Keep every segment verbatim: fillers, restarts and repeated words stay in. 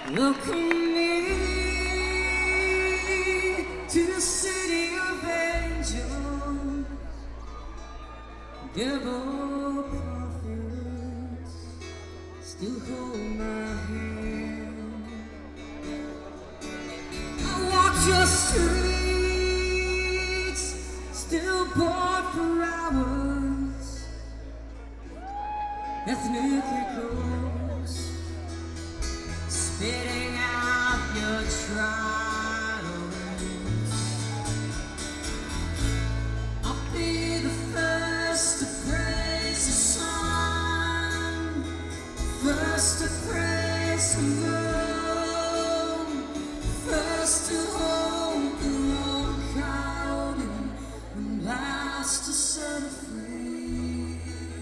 Welcome me to the city of angels, devil prophets still hold my hand. I walk your streets, still bored for hours, ethnic echoes spitting out your trials. I'll be the first to praise the sun, first to praise the moon, first to hold the Lord counting, and last to set it free.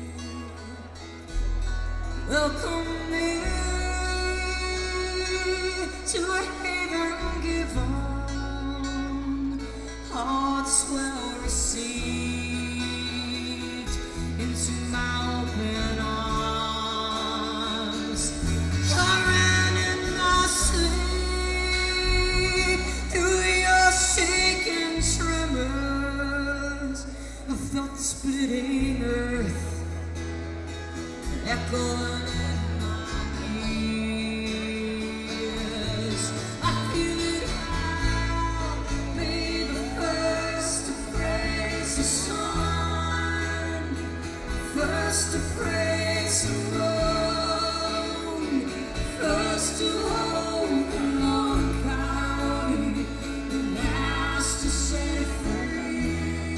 Welcome me to a haven given, hearts well received into my open arms. I ran in my sleep through your shaking tremors. I felt the splitting earth echoing in my ears. I feel it all. Be the first to praise the sun, first to praise the moon, first to hold the Lord counting, and last to set it free.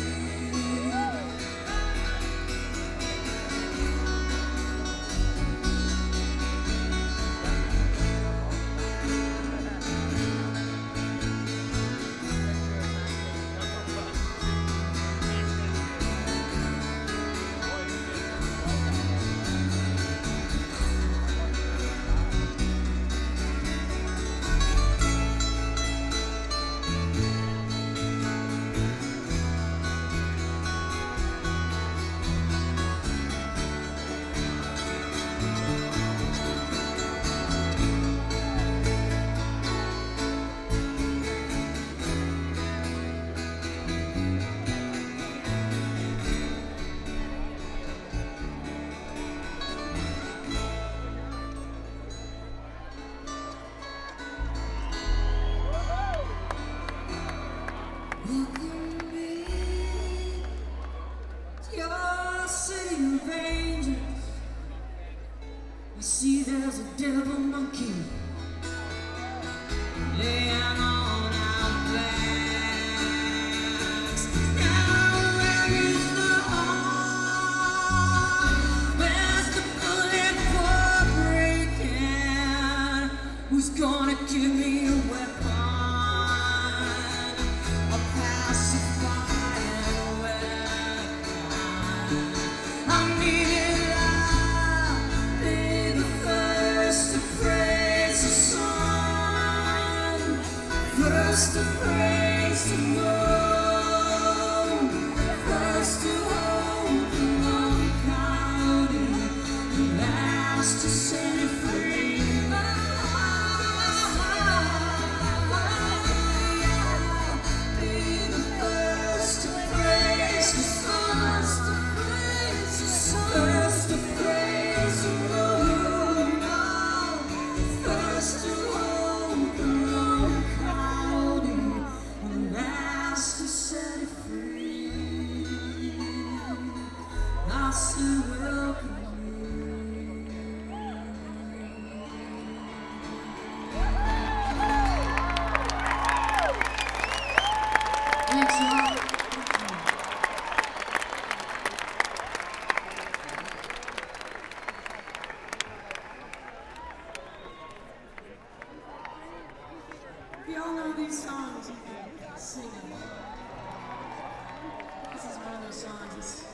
Welcome me to your city of angels. I see there's a devil monkey laying on our backs. Now where is the heart? Where's the bullet for breaking? Who's gonna give me a weapon? First to praise the Lord, first to hold the Lord counting, and last to set it free. Be the first to praise the Son, first to praise the Lord, first to hold the Lord counting, and last to set it free. I say welcome you. Thanks, y'all. If y'all know these songs, you can sing them. This is one of those songs. It's